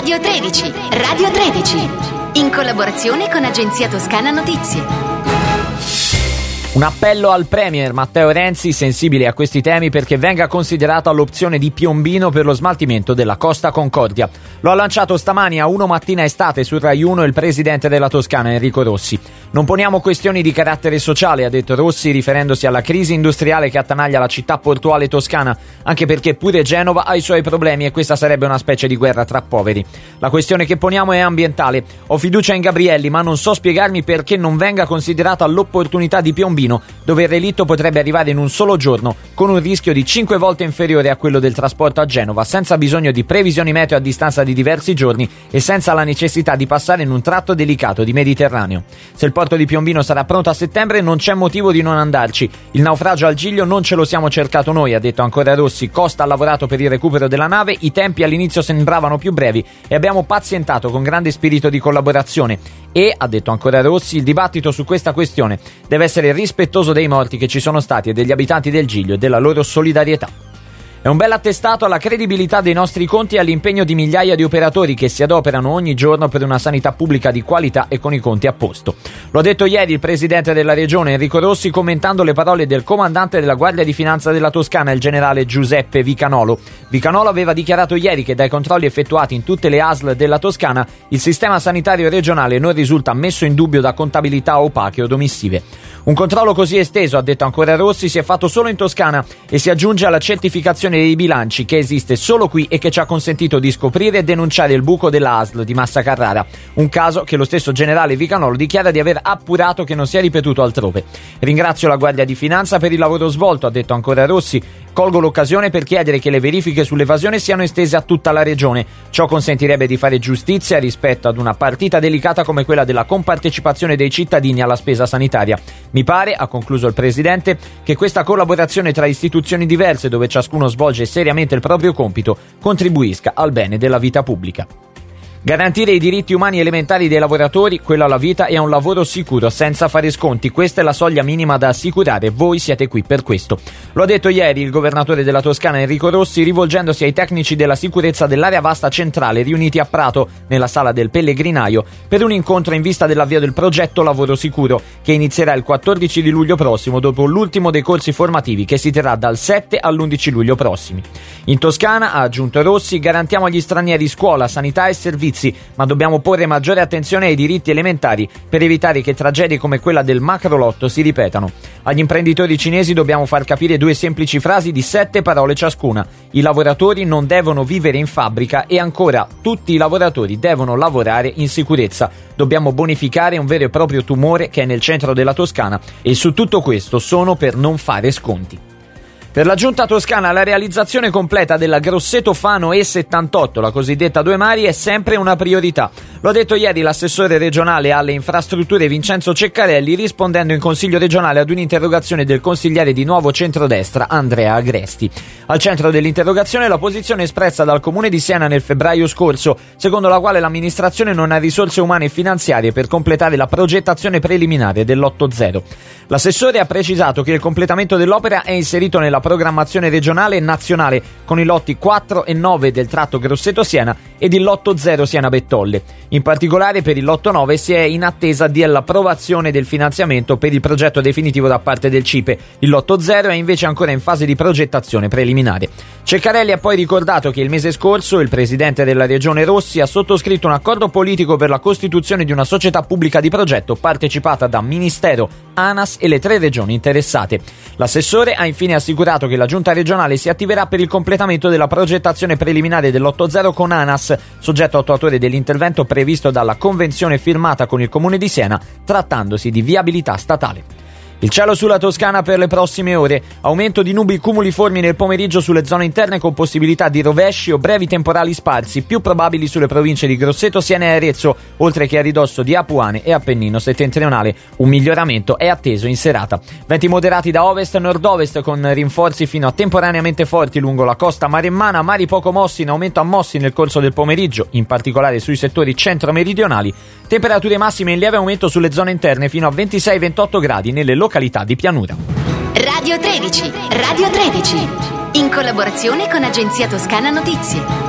Radio 13, Radio 13, in collaborazione con Agenzia Toscana Notizie. Un appello al Premier Matteo Renzi, sensibile a questi temi, perché venga considerata l'opzione di Piombino per lo smaltimento della Costa Concordia. Lo ha lanciato stamani a Uno Mattina Estate su Rai 1 il presidente della Toscana Enrico Rossi. Non poniamo questioni di carattere sociale, ha detto Rossi, riferendosi alla crisi industriale che attanaglia la città portuale toscana, anche perché pure Genova ha i suoi problemi e questa sarebbe una specie di guerra tra poveri. La questione che poniamo è ambientale. Ho fiducia in Gabrielli, ma non so spiegarmi perché non venga considerata l'opportunità di Piombino, dove il relitto potrebbe arrivare in un solo giorno, con un rischio di 5 volte inferiore a quello del trasporto a Genova, senza bisogno di previsioni meteo a distanza di diversi giorni e senza la necessità di passare in un tratto delicato di Mediterraneo. Se il porto di Piombino sarà pronto a settembre, non c'è motivo di non andarci. Il naufragio al Giglio non ce lo siamo cercato noi, ha detto ancora Rossi. Costa ha lavorato per il recupero della nave, i tempi all'inizio sembravano più brevi e abbiamo pazientato con grande spirito di collaborazione. E, ha detto ancora Rossi, il dibattito su questa questione deve essere rispettoso dei morti che ci sono stati e degli abitanti del Giglio e della loro solidarietà. È un bel attestato alla credibilità dei nostri conti e all'impegno di migliaia di operatori che si adoperano ogni giorno per una sanità pubblica di qualità e con i conti a posto. Lo ha detto ieri il presidente della regione Enrico Rossi, commentando le parole del comandante della Guardia di Finanza della Toscana, il generale Giuseppe Vicanolo. Vicanolo aveva dichiarato ieri che dai controlli effettuati in tutte le ASL della Toscana il sistema sanitario regionale non risulta messo in dubbio da contabilità opache o omissive. Un controllo così esteso, ha detto ancora Rossi, si è fatto solo in Toscana e si aggiunge alla certificazione dei bilanci che esiste solo qui e che ci ha consentito di scoprire e denunciare il buco della ASL di Massa Carrara, un caso che lo stesso generale Vicanolo dichiara di aver appurato che non si è ripetuto altrove. Ringrazio la Guardia di Finanza per il lavoro svolto, ha detto ancora Rossi. Colgo l'occasione per chiedere che le verifiche sull'evasione siano estese a tutta la regione. Ciò consentirebbe di fare giustizia rispetto ad una partita delicata come quella della compartecipazione dei cittadini alla spesa sanitaria. Mi pare, ha concluso il presidente, che questa collaborazione tra istituzioni diverse, dove ciascuno svolge seriamente il proprio compito, contribuisca al bene della vita pubblica. Garantire i diritti umani elementari dei lavoratori, quello alla vita, e a un lavoro sicuro, senza fare sconti. Questa è la soglia minima da assicurare. Voi siete qui per questo. Lo ha detto ieri il governatore della Toscana Enrico Rossi, rivolgendosi ai tecnici della sicurezza dell'area vasta centrale riuniti a Prato, nella sala del Pellegrinaio, per un incontro in vista dell'avvio del progetto Lavoro Sicuro, che inizierà il 14 di luglio prossimo, dopo l'ultimo dei corsi formativi che si terrà dal 7 all'11 luglio prossimi. In Toscana, ha aggiunto Rossi, garantiamo agli stranieri scuola, sanità e servizi, ma dobbiamo porre maggiore attenzione ai diritti elementari per evitare che tragedie come quella del macrolotto si ripetano. Agli imprenditori cinesi dobbiamo far capire 2 semplici frasi di 7 parole ciascuna. I lavoratori non devono vivere in fabbrica e ancora tutti i lavoratori devono lavorare in sicurezza. Dobbiamo bonificare un vero e proprio tumore che è nel centro della Toscana e su tutto questo sono per non fare sconti. Per la giunta toscana la realizzazione completa della Grosseto Fano E78, la cosiddetta Due Mari, è sempre una priorità. Lo ha detto ieri l'assessore regionale alle infrastrutture Vincenzo Ceccarelli, rispondendo in consiglio regionale ad un'interrogazione del consigliere di Nuovo Centrodestra Andrea Agresti. Al centro dell'interrogazione la posizione espressa dal comune di Siena nel febbraio scorso, secondo la quale l'amministrazione non ha risorse umane e finanziarie per completare la progettazione preliminare dell'8-0. L'assessore ha precisato che il completamento dell'opera è inserito nella programmazione regionale e nazionale con i lotti 4 e 9 del tratto Grosseto-Siena ed il lotto 0 Siena-Bettolle. In particolare per il lotto 9 si è in attesa dell'approvazione del finanziamento per il progetto definitivo da parte del CIPE. Il lotto 0 è invece ancora in fase di progettazione preliminare. Ceccarelli ha poi ricordato che il mese scorso il presidente della regione Rossi ha sottoscritto un accordo politico per la costituzione di una società pubblica di progetto partecipata da Ministero, ANAS e le 3 regioni interessate. L'assessore ha infine assicurato che la giunta regionale si attiverà per il completamento della progettazione preliminare dell'8-0 con ANAS, soggetto attuatore dell'intervento previsto dalla convenzione firmata con il comune di Siena, trattandosi di viabilità statale. Il cielo sulla Toscana per le prossime ore. Aumento di nubi cumuliformi nel pomeriggio sulle zone interne con possibilità di rovesci o brevi temporali sparsi, più probabili sulle province di Grosseto, Siena e Arezzo, oltre che a ridosso di Apuane e Appennino settentrionale. Un miglioramento è atteso in serata. Venti moderati da ovest-nord-ovest con rinforzi fino a temporaneamente forti lungo la costa maremmana, mari poco mossi in aumento a mossi nel corso del pomeriggio, in particolare sui settori centro-meridionali. Temperature massime in lieve aumento sulle zone interne fino a 26-28 gradi nelle località di pianura. Radio 13, Radio 13, in collaborazione con Agenzia Toscana Notizie.